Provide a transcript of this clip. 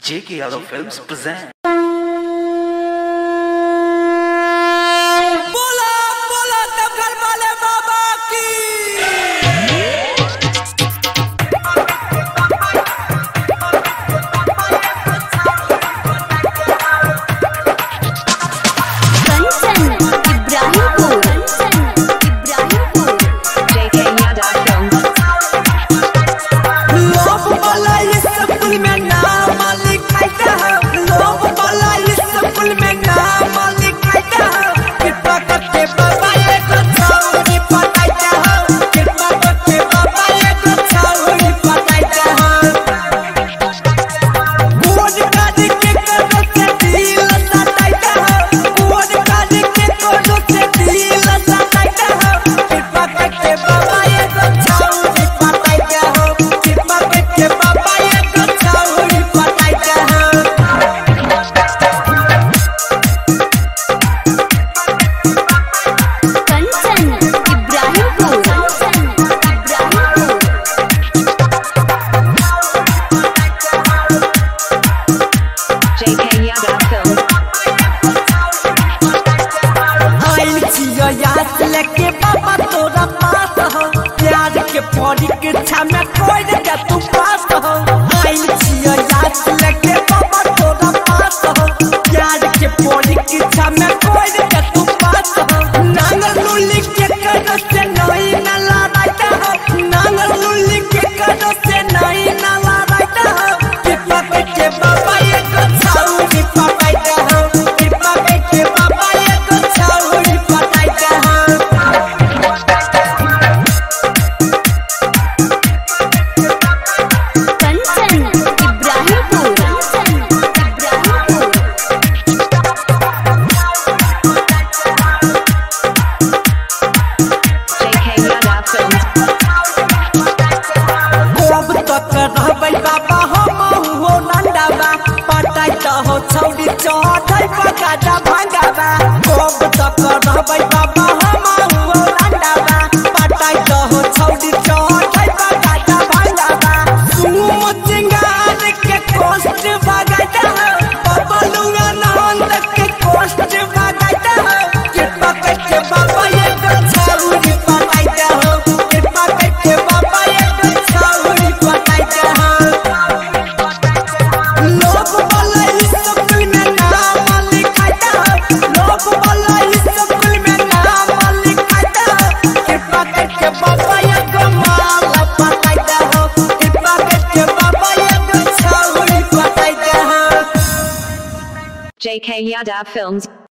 J.K. Yadav Films present. बोला बोला तब घर वाले बाबा की लेके बाबा तोरा पास हो प्यार के परीक्षा में कोई दे तू पास हो आइल छियो याद लेके बाबा तोरा पास हो प्यार के परीक्षा में कोई दे तू पास हो नांगल लुली के कर से नहीं ना लड़ाता हो नांगल लुली के कर से नहीं ना लड़ाता हो के पापे के बाबा ये को छाउरी पटाइता हो के पापे के बाबा ये को छाउरी पटाइता हो बाबा हम हो नंदाबा पटाई तो हो छौड़ी चढ़ै पकाटा भांगाबा कब तक रहबै बाबा हम हो नंदाबा पटाई तो हो छौड़ी चढ़ै पकाटा भांगाबा सुमु चिंगार के कोस्ट भगाइता बबलुआ नंद के कोस्ट भगाइता के पकड़ के बाबा ये छौड़ी पटाइता हो के पकड़ के बाबा ये छौड़ी पटाइता हो J.K. Yadav Films